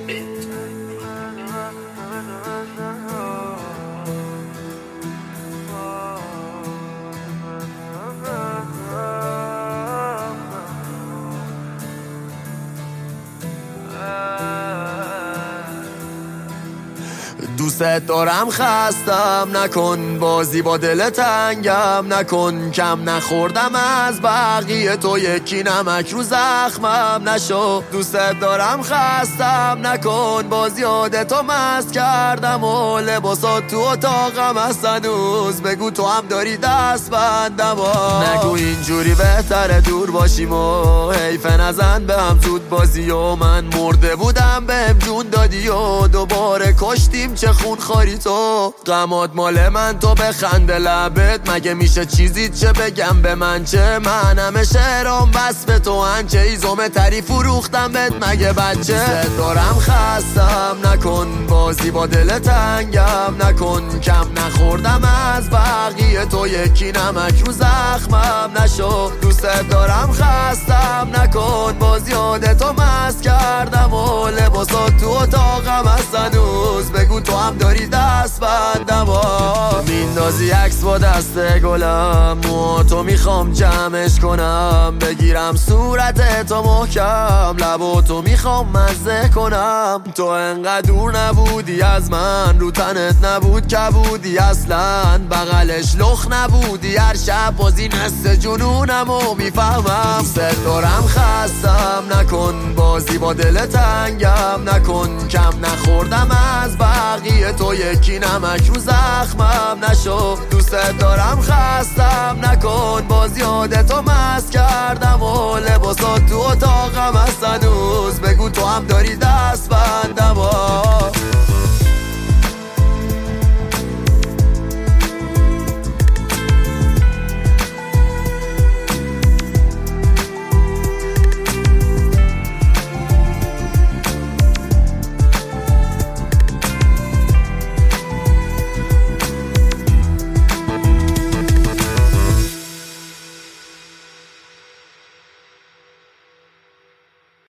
دوست دارم خستم نکن، بازی با دل تنگم نکن، کم نخوردم از بقیه تو یکی نمک رو زخمم نشو. دوست دارم خستم نکن، باز یادتو مست کردم و لباسات تو اتاقم هست هنوز، بگو تو هم داری دست بندم نگو اینجوری بهتره دور باشیم و حیفه نزن به هم زود بازی و من مرده بودم بهم جون دادی و دوباره کشتیم چه خون خاری تو. غمات مال من تو بخنده لبت، مگه میشه چیزی چه بگم به من چه؟ من همه شعرام بس به تو هنچه ایزومه تری فروختم بهت مگه بچه؟ دوست دارم خستم نکن، بازی با دل تنگم نکن، کم نخوردم از بقیه تو یکی نمک رو زخمم نشو. دوست دارم خستم نکن، باز یادتو مست کردم و لباسات تو اتاقم هست هنوز، بگو تو هم داری دست بندم میندازی عکس با دست گلم، موهاتو میخوام جمعش کنم، بگیرم صورت تو محکم، لباتو میخوام مزه کنم. تو انقدر دور نبودی از من، رو تنت نبود کبودی اصلا، بغلش لخ نبودی هر شب بازی نست جنونم و میفهمم. دوست دارم خستم نکن، بازی با دل تنگم نکن، کم نخوردم از بقیه تو یکی نمک رو زخمم نشو. دوست دارم خستم نکن، باز یادتو مست کردم و لباسات تو اتاقم هست هنوز، بگو تو هم داری دست